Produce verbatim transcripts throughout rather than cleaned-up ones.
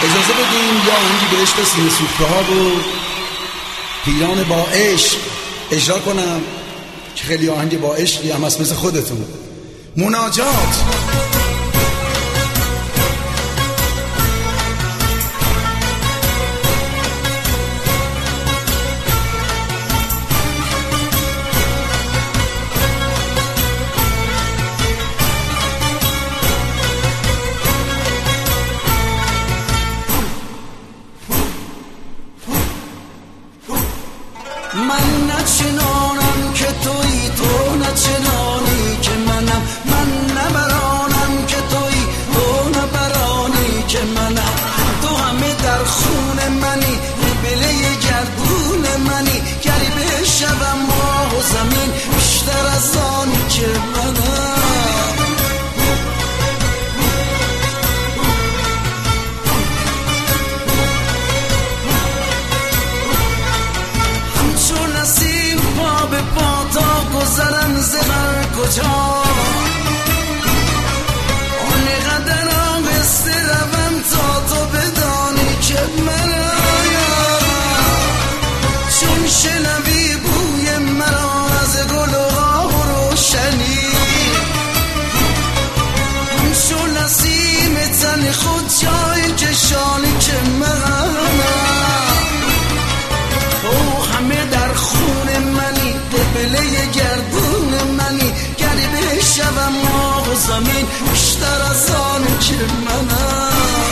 اجازه بدیم یا اونجی به عشق سینه سوخته ها رو پیران با عشق اجرا کنم که خیلی آهنگ با عشقی هم هست مثل خودتون. مناجات. من نچنانم که تویی، تو نچنانی که منم. من نبرانم که تویی، تو نبرانی که منم. تو همه در خون منی، قبله گردون منی. گریبه شبم ماه و زمین بیشتر از آنی که منم. گذرم زهر کجا آن قدر آبسته روم تا تو بدانی که من چون شنوی بوی مرا از گل و راه و روشنی چون نسیم تن خود جای کشانی که من او همه در خون منی، قبله گردون منی. گریبه شبم ماه و زمین بیشتر از آنی که منم.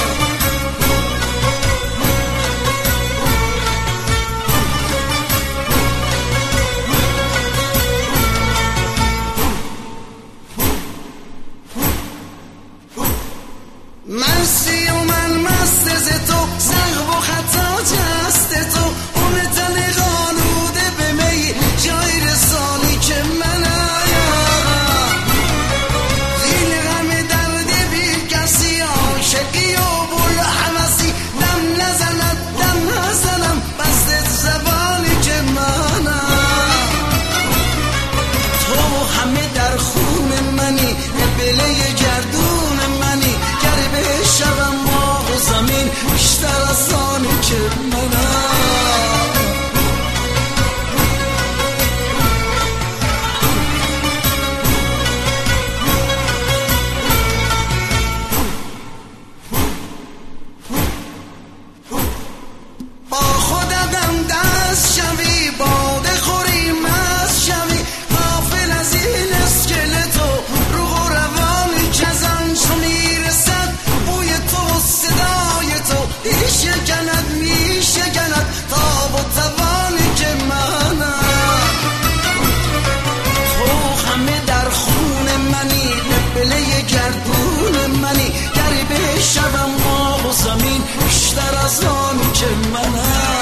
مرسی و من مست ز تو، سقف و خطا جست تو. اون تن غالوده به می جای رسانی که من آیم. زین غم درد بی کسی عاشقی و بل حوثی. دم نزند دم نزنم بست زبانی که منم. تو همه در خون منی، قبله گردون منی. گریبه شبم ماه و زمین بیشتر از آنی که منم. با خودم دست شوی، باده خوری مست شوی. غافل از این اسکلتو روح و روانی که زن چو میرسد بوی تو و صدای تو. میشکند میشکند تاب و توانی که منم. تو همه در خون منی، قبله گردون منی. گریبه شبم ماه و زمین بیشتر از آنی که منم.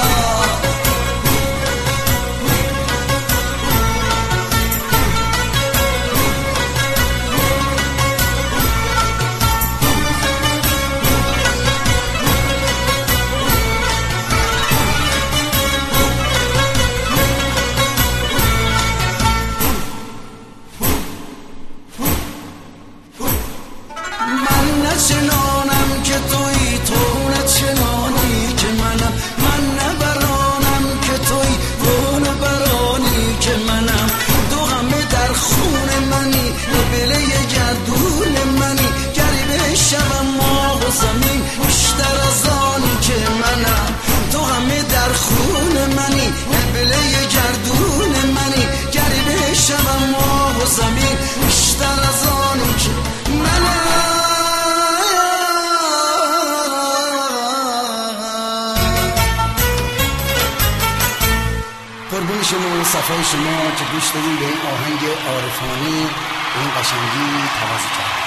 من نچنانم که تویی، تو نچنانی که منم. من نبرانم که تویی، تو نبرانی که منم. تو همه در خون منی، قبله گردون منی. گریبه شبم ماه و زمین بیشتر از آنی که منم. تو همه در خون منی، قبله گردون منی. گریبه شبم ماه و زمین بیشتر از آنی که منم. قربون شما و صفای شما که گوش دادین به این آهنگ عارفانه به این قشنگی توازی کرد.